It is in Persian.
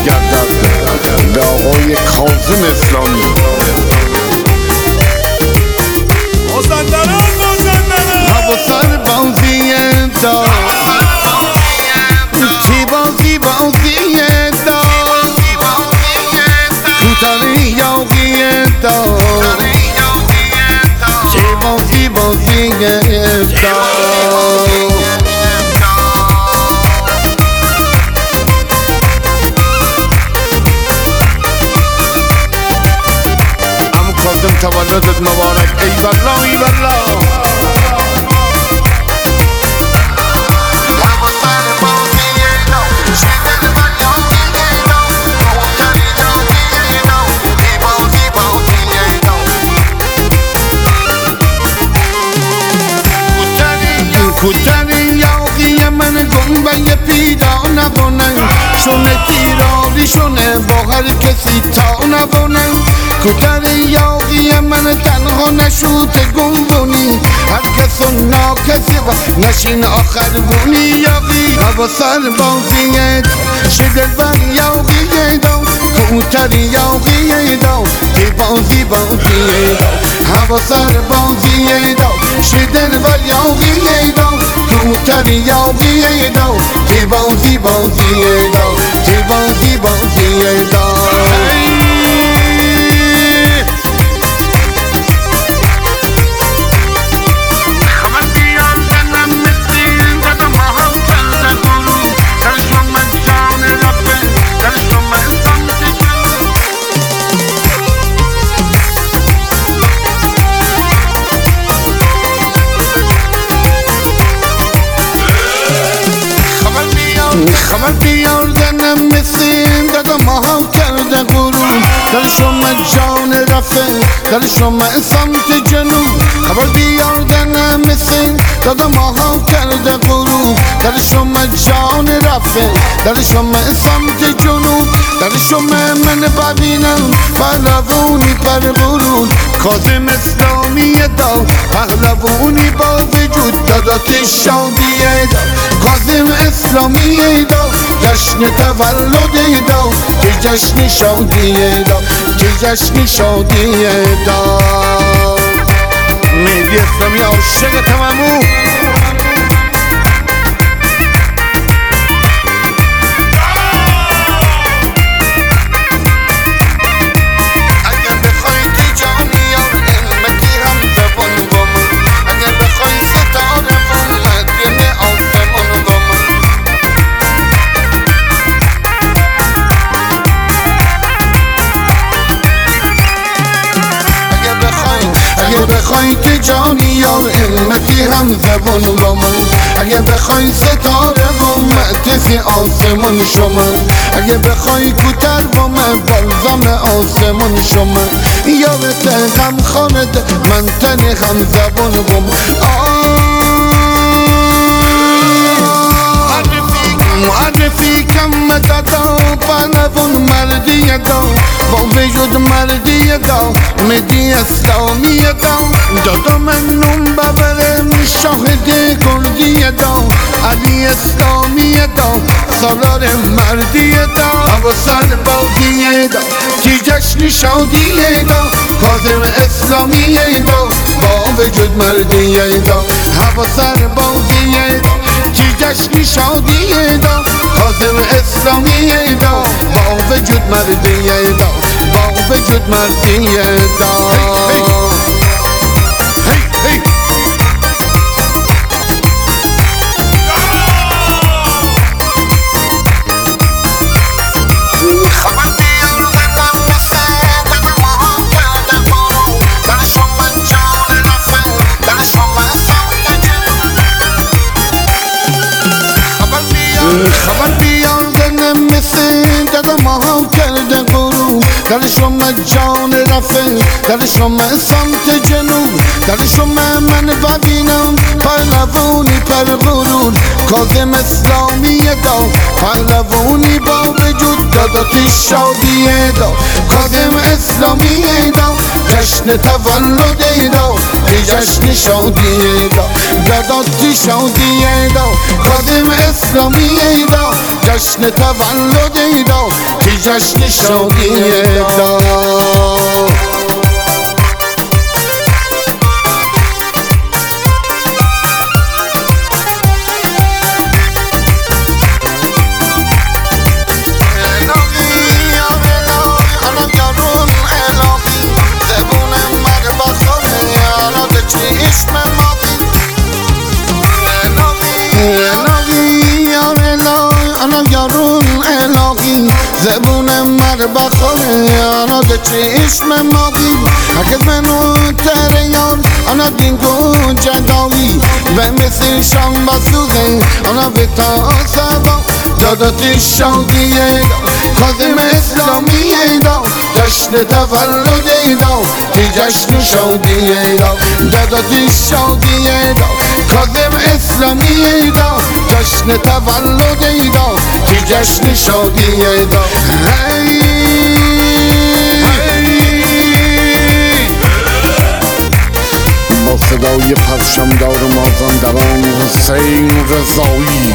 برگردد به آقای کاظم اسلامی. حواسان بازی دا چی بازی دا کوتاهی یاقی دا چی بازی دا عمو کاظم تولدت مبارک. ای والله ای والله. کوتاهی یاقی من گنبه پیدا نبونن شونه تیراری شونه با هر کسی تا نبونن کوتاهی یاقی من تنها نشود گنبونی هر کس و ناکسی و نشین آخر بونی یاقی هوا سر بازیت شدل بر یاقی دو کوتاهی یاقی دو تی بازی دو هوا سر بازی دو شدل بر یاقی دو کوتاهی یاقی دو تی بازی دو تی بازی دو خبر بیاردنم مثل دادا ماها کرده غرور در شما جان رفه در شما سمت جنوب خبر بیاردنم مثل دادا ماها کرده غرور در شما جان رفه در شما سمت جنوب در شما من ببینم پهلوانی پر غرور کاظم اسلامی دا پهلوانی با وجود دادات شادیه دا کاظم اسلامی دا جشن تولد دا که جشن شادیه دا که جشن شادیه دا مهدی اسلامی عاشق تمامو. اگه بخوای که جانی یا امتی هم زبان با من اگه بخوای ستاره و معتفی آسمان شما اگه بخوای کوتر با من بالزم آسمان شما یادت غم خانت من تن هم زبان با من معرفی کم دادا پهلوان مردی دا با وجود مردی دا مهدی اسلامی دادا من نوم ببرم شاهد گردی دا علی اسلامی سالار مردی دا هوا سر بازی دا کی جشن شادی دا کاظم اسلامی دا با وجود مردی دا هوا سر بازی دا کی جشن شادی دا کاظم اسلامی دا با وجود مردی دا با وجود مردی دا خبر بیاردنم مثل دادا ماها کرده غرور در شما جان رفه در شما سمت جنوب در شما من ببینم پهلوانی پر غرور کاظم اسلامی دا پهلوانی با وجود دادات شادیه دا کاظم اسلامی دا جشن تولد دا جشن شادیه دا دادات شادیه دا کاظم اسلامی دا جشن تولد دا جشن شادی دار. زبون مر بخوره آنا ده چشم ماقی هرگز منو تریان آنا دینگو جداوی و مثل شام بسوزه آنا به تا سبا دادات شادیه دا کاظم اسلامیه دا جشن تولده دا تی جشن شادیه دا دادات شادیه دا کاظم اسلامیه دا جشن تولده دا تی جشن شادیه دا. با صدای پرچمدار مازندران حسین رضایی